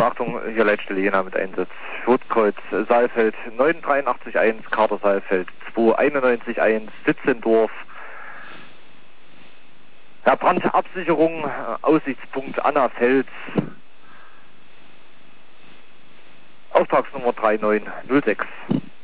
Achtung, hier Leitstelle Jena mit Einsatz. Rotkreuz Saalfeld 983.1, Kader Saalfeld 291.1, Sitzendorf. Ja, Brandabsicherung, Aussichtspunkt Annafels. Auftragsnummer 3906.